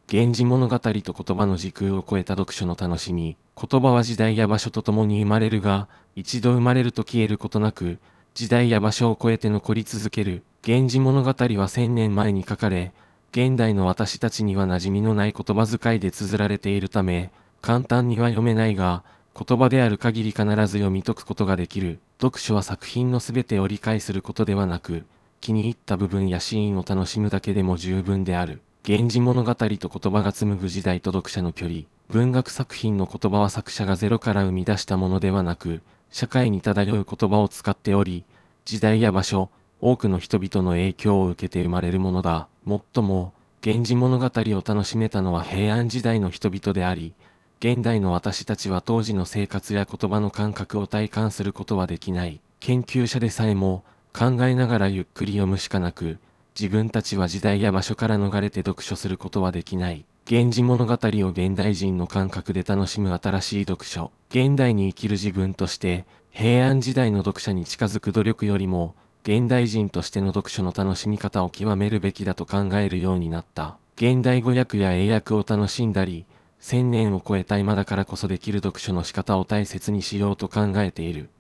源氏物語と言葉の時空を超えた読書の楽しみ。言葉は時代や場所とともに生まれるが、一度生まれると消えることなく、時代や場所を超えて残り続ける。源氏物語は千年前に書かれ、現代の私たちには馴染みのない言葉遣いで綴られているため、簡単には読めないが、言葉である限り必ず読み解くことができる。読書は作品のすべてを理解することではなく、気に入った部分やシーンを楽しむだけでも十分である。源氏物語と言葉が紡ぐ時代と読者の距離。文学作品の言葉は作者がゼロから生み出したものではなく、社会に漂う言葉を使っており、時代や場所、多くの人々の影響を受けて生まれるものだ。もっとも、源氏物語を楽しめたのは平安時代の人々であり、現代の私たちは当時の生活や言葉の感覚を体感することはできない。研究者でさえも、考えながらゆっくり読むしかなく、自分たちは時代や場所から逃れて読書することはできない。源氏物語を現代人の感覚で楽しむ新しい読書。現代に生きる自分として、平安時代の読者に近づく努力よりも、現代人としての読書の楽しみ方を極めるべきだと考えるようになった。現代語訳や英訳を楽しんだり、千年を超えた今だからこそできる読書の仕方を大切にしようと考えている。